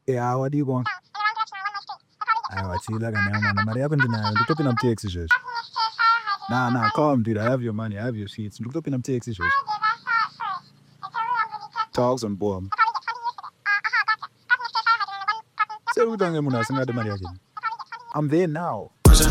Yeah, what do you want? Wachila kanyama. Mari yako ndinayo. Ndikutopi na mtexi shosho. Nah, calm dude. I have your money. I have your seats. Ndikutopi na mtexi shosho. Talks on bomb. Say we don't get money. Singade mari yake. I'm there now. Where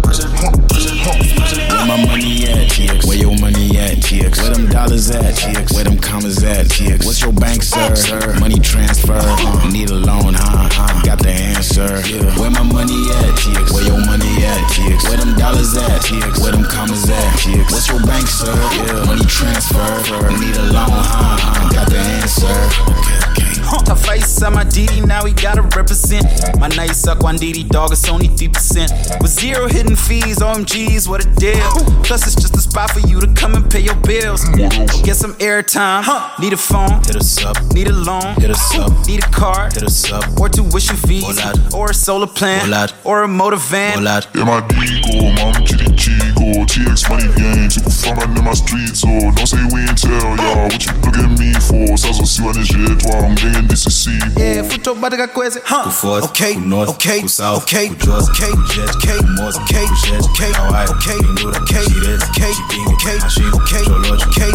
my money at, TX? Where your money at, TX? Where them dollars at, TX? Where them commas at, TX? What's your bank, sir? Money transfer, need a loan, got the answer. Where my money at, TX? Where your money at, TX? Where them dollars at, TX? Where them commas at, TX? What's your bank, sir? Money transfer, need a loan, got the answer. Okay. Tough face on my Didi, now we gotta represent. My nice suck one Didi, dog, it's only 3%. With 0 hidden fees, OMGs, what a deal. Plus it's just a spot for you to come and pay your bills. Go get some airtime, need a phone, hit us up. Need a loan, hit us up. Need a car, hit us up. Or tuition fees, or a solar plant, or a motor van. Yeah, my Digo, mom, chitty chigo, TX money gang, super fun in my streets, so don't say we ain't tell y'all what you look at me for. Sasa si waneje, toi, I'm getting this is see. Yeah, futo badega kweze, Go forth, okay, go north, okay, go south, okay, go jorth, okay, jet, okay, morse, okay, jet, okay, alright, okay, okay, okay, okay, okay, okay,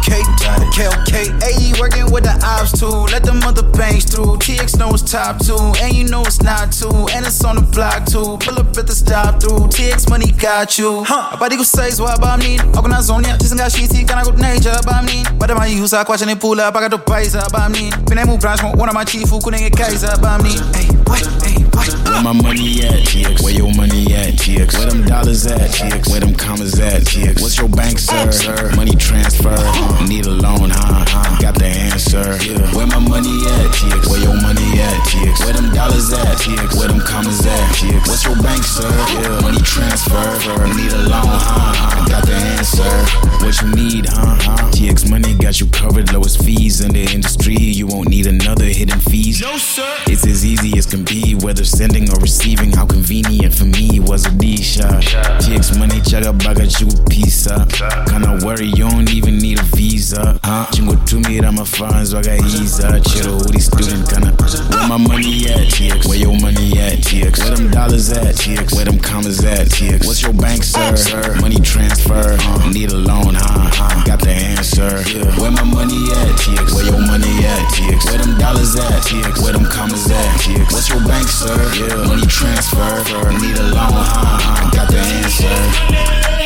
okay, okay. Ayy, working with the ops too. Let them other banks through. TX knows top 2, and you know it's not 2, and it's on the block too. Pull up at the stop through. TX money got you. Abadi go says what about me? Organize zonia, tisinga shiti, kana good nature about me. But my use I question it pull up, I got the price about me. When I move branch, one of my chief who couldn't get kaiser about me. Hey, what? Where my money at, TX? Where your money at, TX? Where them dollars at, TX? Where them commas at, TX? What's your bank, sir? Money transfer, need a loan, got the answer. Where my money at, TX? Where your money at, TX? Where them dollars at, TX? Where them commas at, TX? What's your bank, sir? Money transfer, need a loan, got the answer. What you need, TX money got you covered, lowest fees in the industry. You won't need another hidden fees. No, sir. It's as easy as can be, whether sending or receiving. How convenient for me was a D-shot. TX money, chaga baga you pizza. Kinda worry, you don't even need a visa. Chingo tumira my funds, waga easa. Chiro uri student kinda. Where my money at, TX? Where your money at, TX? Where them dollars at, TX? Where them commas at, TX? What's your bank, sir? Money transfer, need a loan, got the answer. Where my money at, TX? Where your money at, TX? Where them dollars at, TX? Where them commas at, TX? What's your bank, sir? Money transfer, need a loan, got the answer.